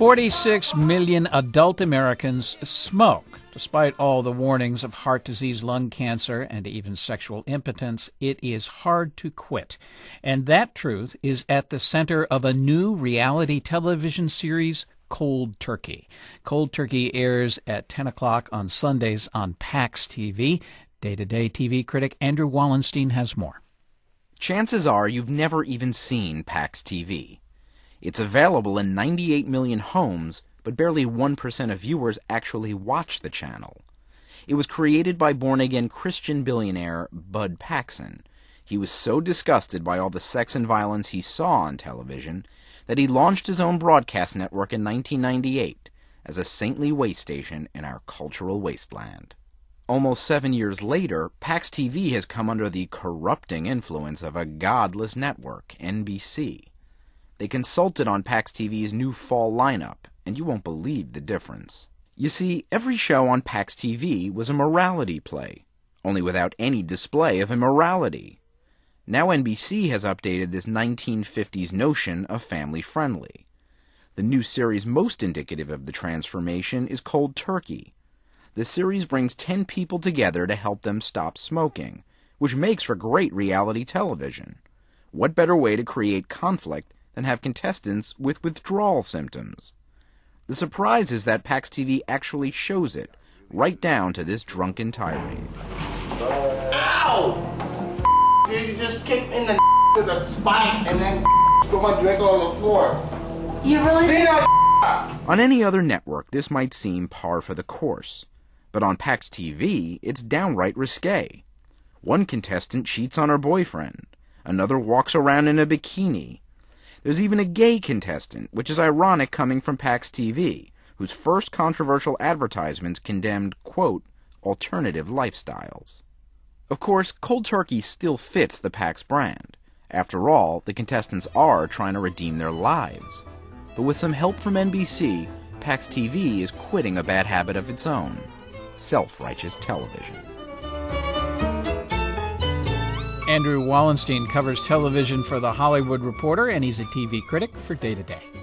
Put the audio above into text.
46 million adult Americans smoke. Despite all the warnings of heart disease, lung cancer, and even sexual impotence, it is hard to quit. And that truth is at the center of a new reality television series, Cold Turkey. Cold Turkey airs at 10 o'clock on Sundays on PAX TV. Day-to-day TV critic Andrew Wallenstein has more. Chances are you've never even seen PAX TV. It's available in 98 million homes, but barely 1% of viewers actually watch the channel. It was created by born-again Christian billionaire Bud Paxson. He was so disgusted by all the sex and violence he saw on television that he launched his own broadcast network in 1998 as a saintly way station in our cultural wasteland. Almost 7 years later, PAX TV has come under the corrupting influence of a godless network, NBC. They consulted on PAX TV's new fall lineup, and you won't believe the difference. You see, every show on PAX TV was a morality play, only without any display of immorality. Now NBC has updated this 1950s notion of family-friendly. The new series most indicative of the transformation is Cold Turkey. The series brings 10 people together to help them stop smoking, which makes for great reality television. What better way to create conflict than have contestants with withdrawal symptoms? The surprise is that PAX TV actually shows it, right down to this drunken tirade. Ow! You just kicked me in the with a spike and then put my drink on the floor. You really? On any other network, this might seem par for the course. But on PAX TV, it's downright risque. One contestant cheats on her boyfriend. Another walks around in a bikini. There's even a gay contestant, which is ironic coming from PAX TV, whose first controversial advertisements condemned, quote, alternative lifestyles. Of course, Cold Turkey still fits the PAX brand. After all, the contestants are trying to redeem their lives. But with some help from NBC, PAX TV is quitting a bad habit of its own: self-righteous television. Andrew Wallenstein covers television for The Hollywood Reporter, and he's a TV critic for Day to Day.